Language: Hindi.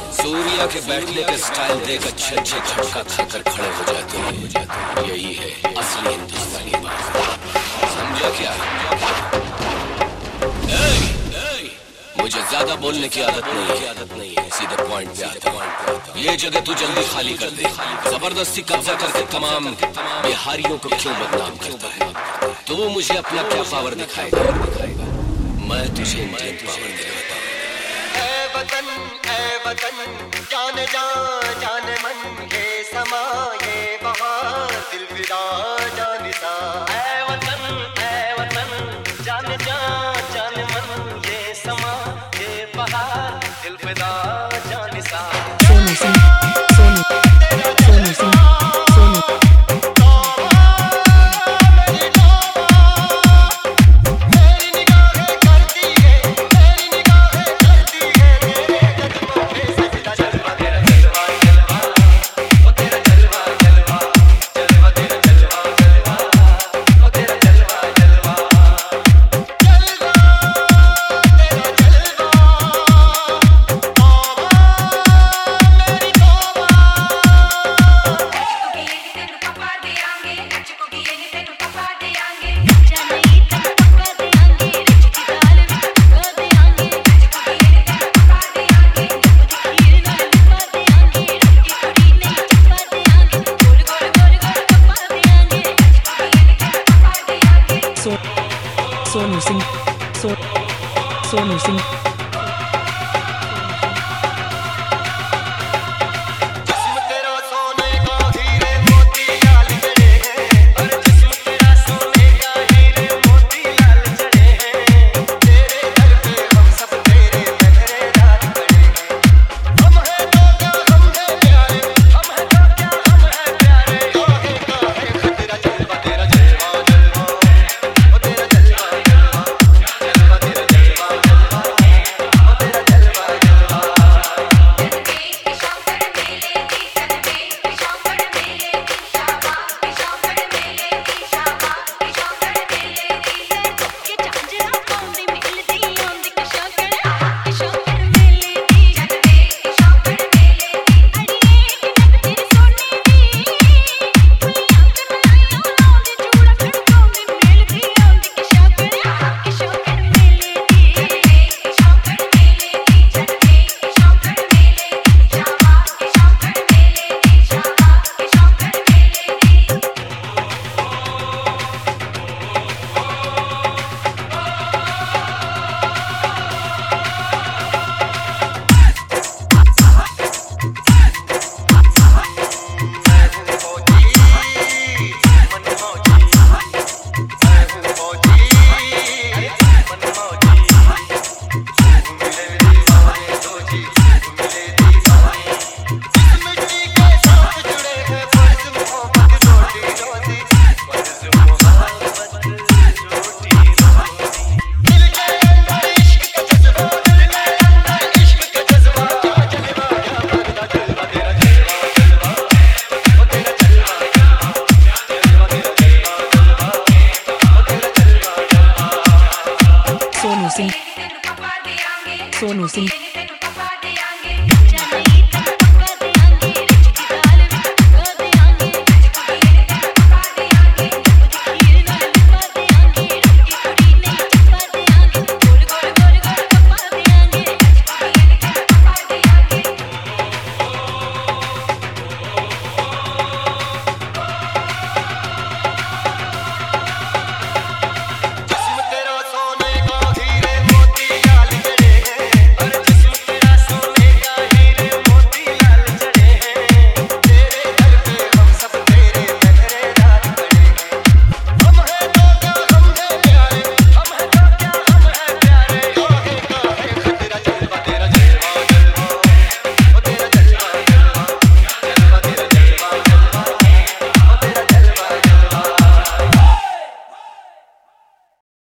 सूर्या के बैठने के स्टाइल देख अच्छे अच्छे झटका खाकर खड़े हो जाते हैं। यही है असली हिंदुस्तानी बात, समझा क्या? मुझे ज्यादा बोलने की आदत नहीं है, सीधे पॉइंट पे आता हूं। ये जगह तू जल्दी खाली कर दे। जबरदस्ती कब्जा करके तमाम बिहारियों को क्यों बदनाम करता है? तू मुझे अपना क्या पावर दिखाएगा? मैं तुझे इंडियन पावर दिखाता हूं। ऐ वतन जान जान जान मन ये समा ये बहार दिल फिदा जान सा। ऐ वतन जान जान जान मन ये समा ये बहार दिल फिदा जान सा। सोनू सिंह सोनू सिंह सोनू सिंह सोनू सिंह